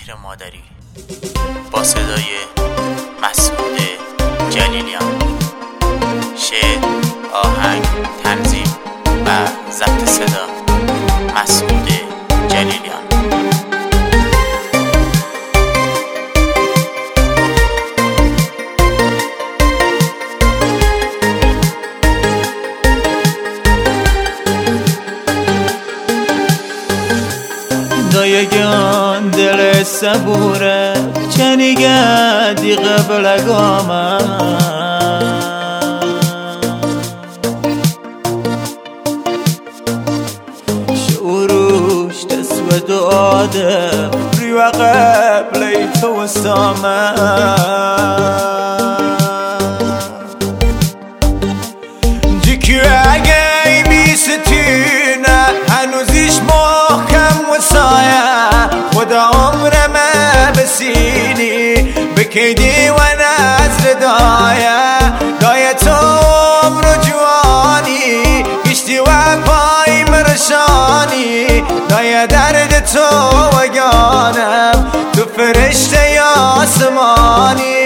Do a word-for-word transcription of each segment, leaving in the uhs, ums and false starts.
مهر مادری با صدای مسعود جلیلیان. شعر، آهنگ، تنظیم و ضبط صدا مسعود جلیلیان. دایگان دل صبوره چنیگه دی قبل گامه شعروش تسوى دعاده ريوة قبل توسامه جيكي اگه بیستونه هنوزیش محکم وسایه خدا عمرمه بسینی بکیدی و نزل دایه دایه تو عمر و جوانی گشتی و پای مرشانی دایه درد تو و گانم تو فرشته آسمانی.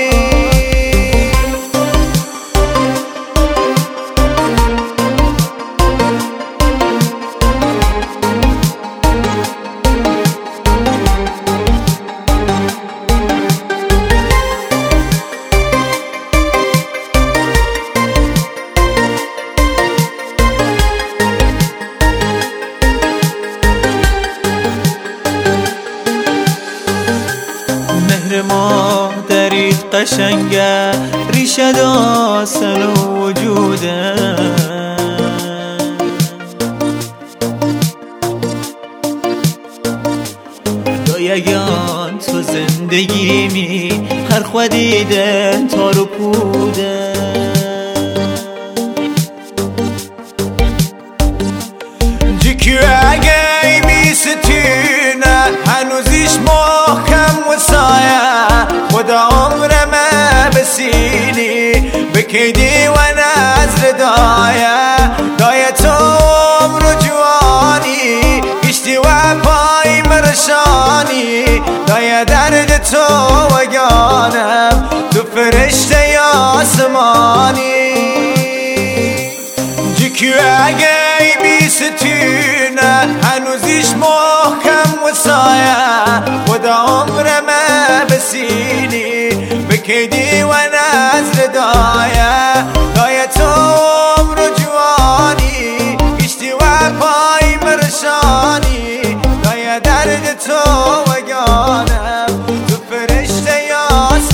مهر مادری قشنگه ریشه داستن وجوده دایگان تو زندگی می هر خودیده تارو پوده جیکی اگه بیستونه هنوزیش محکم وسایه خدا عمرمه بسینی بکیدی و نزل دایه دایه تو عمر و جوانی گشتی و پای مرشانی دایه درد تو و گانم تو فرشته آسمانی. جیکی اگه بیستونه هنوزیش محکم وسایه خدا عمرمه بسینی بکیدی و نزل دایه دایه تو عمر و جوانی گشتی و پای مرشانی دایه درد تو و گانم تو فرشته آسمانی.